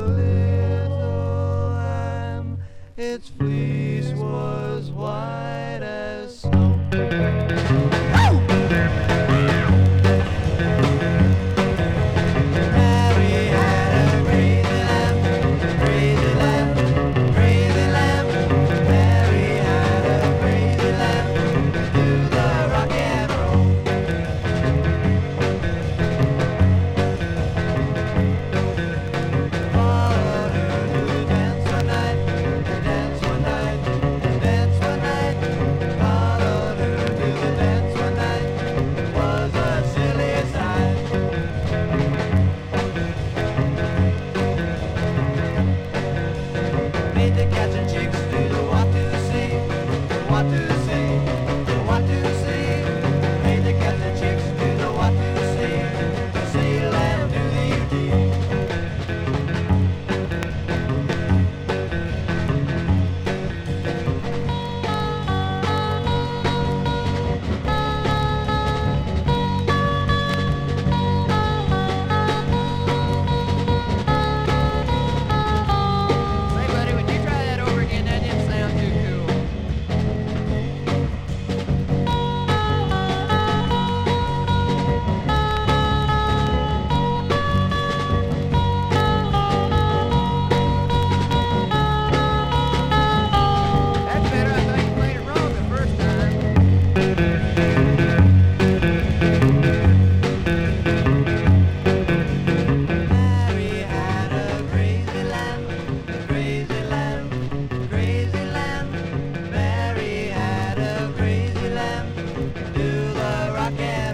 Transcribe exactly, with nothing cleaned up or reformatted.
little lamb. Its fleece was white as snow. Mary had a crazy lamb, crazy lamb, crazy lamb. Mary had a crazy lamb to the rock and roll. Followed her to dance one night, dance one night, dance one night. Followed her to dance one night. Was a silly sight. Made the cats and chicks do the what to see, the what to see, the what to see. Made the cats and chicks do the what to see, the see lamb do the U D. Say, buddy, would you try that over again? That didn't sound too cool. That's better. I thought you played it wrong the first time. Mary had a crazy lamb, crazy lamb, crazy lamb. Mary had a crazy lamb to the rock and